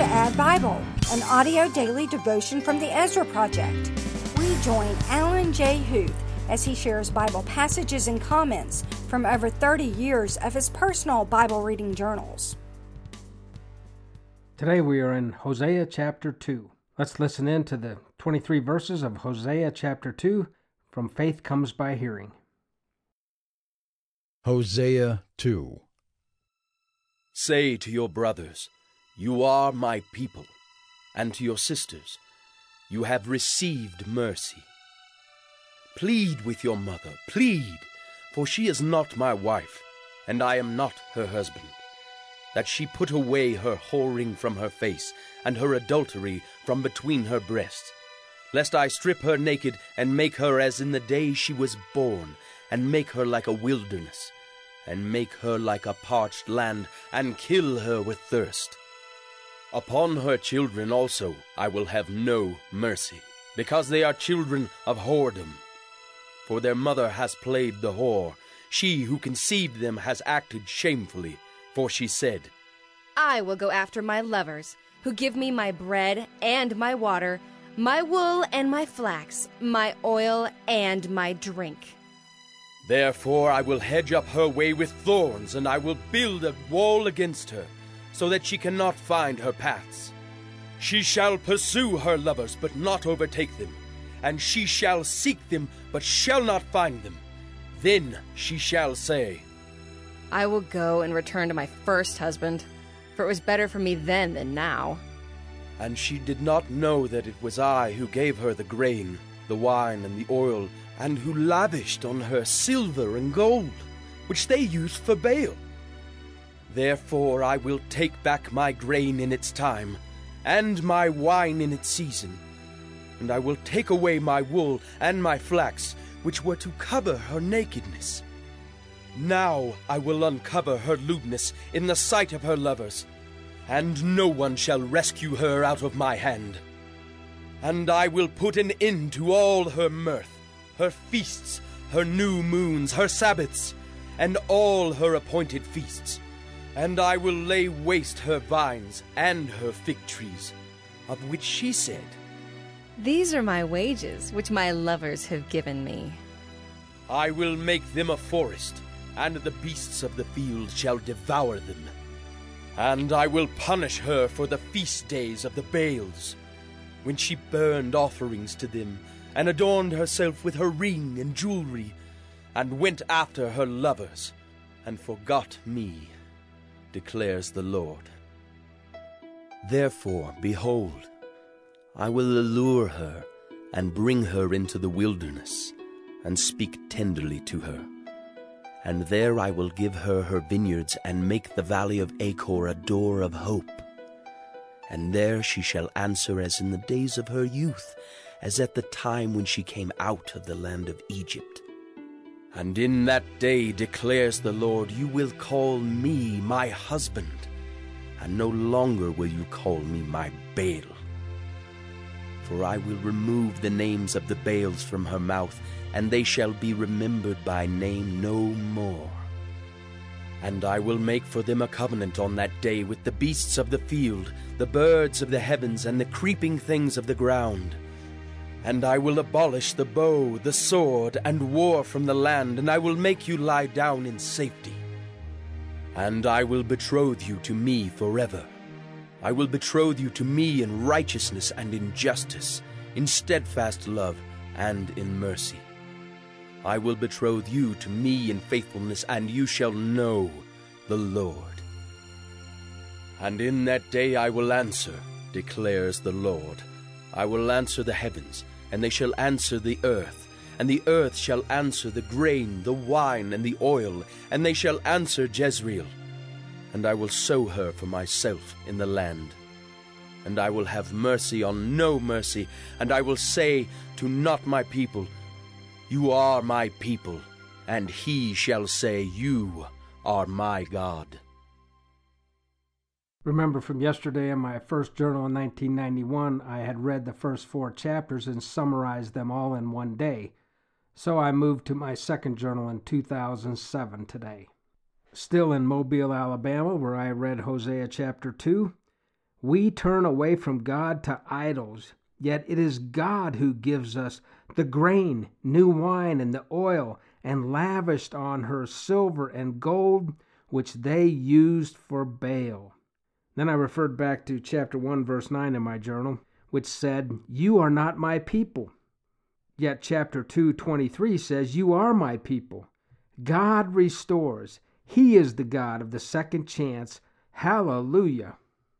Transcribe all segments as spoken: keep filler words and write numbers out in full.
Add Bible, an audio daily devotion from the Ezra Project. We join Alan J. Huth as he shares Bible passages and comments from over thirty years of his personal Bible reading journals. Today we are in Hosea chapter two. Let's listen in to the twenty-three verses of Hosea chapter two from Faith Comes by Hearing. Hosea two. Say to your brothers, "You are my people," and to your sisters, "You have received mercy." Plead with your mother, plead, for she is not my wife, and I am not her husband, that she put away her whoring from her face, and her adultery from between her breasts, lest I strip her naked, and make her as in the day she was born, and make her like a wilderness, and make her like a parched land, and kill her with thirst. Upon her children also I will have no mercy, because they are children of whoredom. For their mother has played the whore, she who conceived them has acted shamefully, for she said, I will go after my lovers, who give me my bread and my water, my wool and my flax, my oil and my drink. Therefore I will hedge up her way with thorns, and I will build a wall against her, so that she cannot find her paths. She shall pursue her lovers, but not overtake them, and she shall seek them, but shall not find them. Then she shall say, I will go and return to my first husband, for it was better for me then than now. And she did not know that it was I who gave her the grain, the wine, and the oil, and who lavished on her silver and gold, which they used for Baal. Therefore I will take back my grain in its time, and my wine in its season, and I will take away my wool and my flax, which were to cover her nakedness. Now I will uncover her lewdness in the sight of her lovers, and no one shall rescue her out of my hand. And I will put an end to all her mirth, her feasts, her new moons, her Sabbaths, and all her appointed feasts. And I will lay waste her vines and her fig trees, of which she said, These are my wages, which my lovers have given me. I will make them a forest, and the beasts of the field shall devour them. And I will punish her for the feast days of the Baals, when she burned offerings to them, and adorned herself with her ring and jewelry, and went after her lovers, and forgot me, declares the Lord. Therefore, behold, I will allure her, and bring her into the wilderness, and speak tenderly to her. And there I will give her her vineyards, and make the valley of Achor a door of hope. And there she shall answer as in the days of her youth, as at the time when she came out of the land of Egypt. And in that day, declares the Lord, you will call me my husband, and no longer will you call me my Baal. For I will remove the names of the Baals from her mouth, and they shall be remembered by name no more. And I will make for them a covenant on that day with the beasts of the field, the birds of the heavens, and the creeping things of the ground. And I will abolish the bow, the sword, and war from the land, and I will make you lie down in safety. And I will betroth you to me forever. I will betroth you to me in righteousness and in justice, in steadfast love and in mercy. I will betroth you to me in faithfulness, and you shall know the Lord. And in that day I will answer, declares the Lord. I will answer the heavens, and they shall answer the earth, and the earth shall answer the grain, the wine, and the oil, and they shall answer Jezreel. And I will sow her for myself in the land. And I will have mercy on no mercy, and I will say to not my people, You are my people, and he shall say, You are my God. Remember from yesterday in my first journal in nineteen ninety-one, I had read the first four chapters and summarized them all in one day. So I moved to my second journal in two thousand seven today. Still in Mobile, Alabama, where I read Hosea chapter two, We turn away from God to idols, yet it is God who gives us the grain, new wine, and the oil, and lavished on her silver and gold, which they used for Baal. Then I referred back to chapter one, verse nine in my journal, which said, "You are not my people." Yet chapter two, twenty-three says, "You are my people." God restores. He is the God of the second chance. Hallelujah.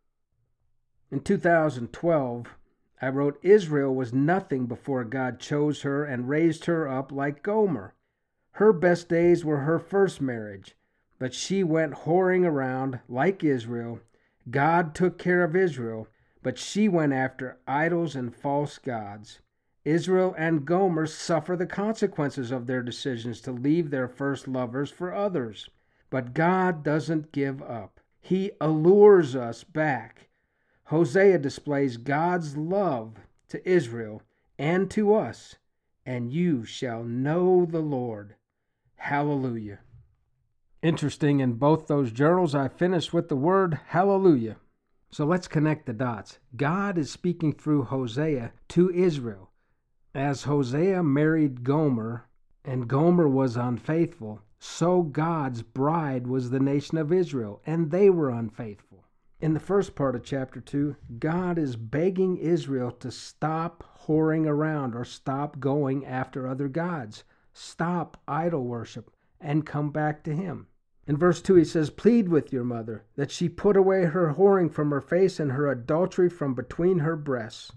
In two thousand twelve, I wrote, Israel was nothing before God chose her and raised her up like Gomer. Her best days were her first marriage, but she went whoring around like Israel. God took care of Israel, but she went after idols and false gods. Israel and Gomer suffer the consequences of their decisions to leave their first lovers for others. But God doesn't give up. He allures us back. Hosea displays God's love to Israel and to us, and you shall know the Lord. Hallelujah. Interesting, in both those journals, I finished with the word hallelujah. So let's connect the dots. God is speaking through Hosea to Israel. As Hosea married Gomer, and Gomer was unfaithful, so God's bride was the nation of Israel, and they were unfaithful. In the first part of chapter two, God is begging Israel to stop whoring around or stop going after other gods. Stop idol worship and come back to Him. In verse two, he says, "Plead with your mother, that she put away her whoring from her face and her adultery from between her breasts."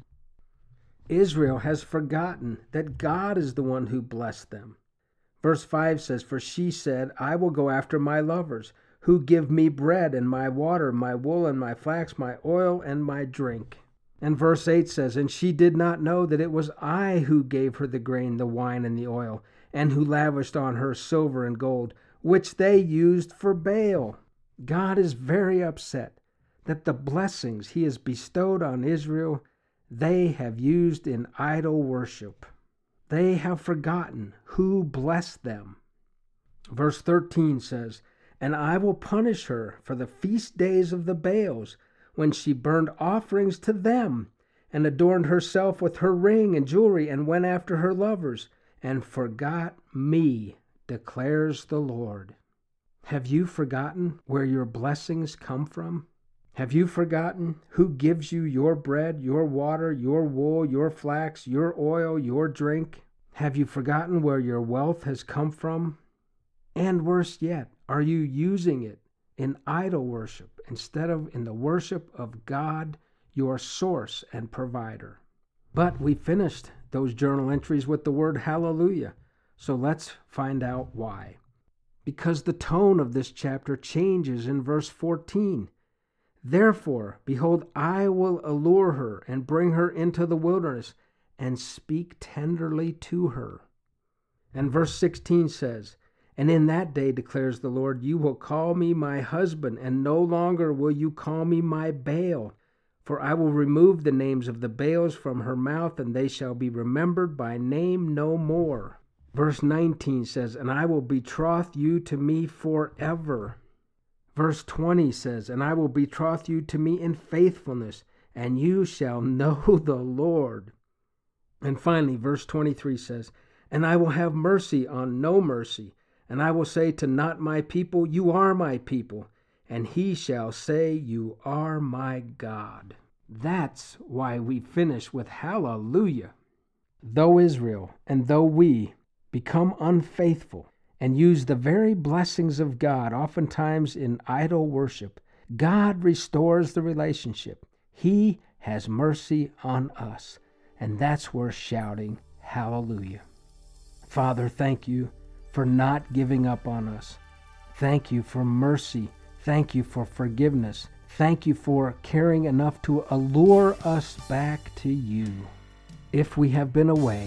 Israel has forgotten that God is the one who blessed them. Verse five says, "For she said, I will go after my lovers, who give me bread and my water, my wool and my flax, my oil and my drink." And verse eight says, "And she did not know that it was I who gave her the grain, the wine, and the oil, and who lavished on her silver and gold, which they used for Baal." God is very upset that the blessings He has bestowed on Israel, they have used in idol worship. They have forgotten who blessed them. Verse thirteen says, "And I will punish her for the feast days of the Baals, when she burned offerings to them, and adorned herself with her ring and jewelry, and went after her lovers, and forgot me, declares the Lord." Have you forgotten where your blessings come from? Have you forgotten who gives you your bread, your water, your wool, your flax, your oil, your drink? Have you forgotten where your wealth has come from? And worse yet, are you using it in idol worship instead of in the worship of God, your source and provider? But we finished those journal entries with the word hallelujah. So let's find out why. Because the tone of this chapter changes in verse fourteen. "Therefore, behold, I will allure her and bring her into the wilderness and speak tenderly to her." And verse sixteen says, "And in that day, declares the Lord, you will call me my husband, and no longer will you call me my Baal. For I will remove the names of the Baals from her mouth, and they shall be remembered by name no more." Verse nineteen says, "And I will betroth you to me forever." Verse twenty says, "And I will betroth you to me in faithfulness, and you shall know the Lord." And finally, verse twenty-three says, "And I will have mercy on no mercy, and I will say to not my people, you are my people, and he shall say, you are my God." That's why we finish with hallelujah. Though Israel and though we become unfaithful and use the very blessings of God, oftentimes in idol worship, God restores the relationship. He has mercy on us, and that's worth shouting hallelujah. Father, thank you for not giving up on us. Thank you for mercy. Thank you for forgiveness. Thank you for caring enough to allure us back to you. If we have been away,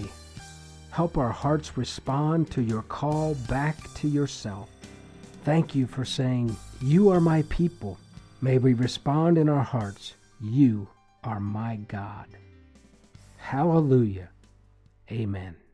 help our hearts respond to your call back to yourself. Thank you for saying, you are my people. May we respond in our hearts, you are my God. Hallelujah. Amen.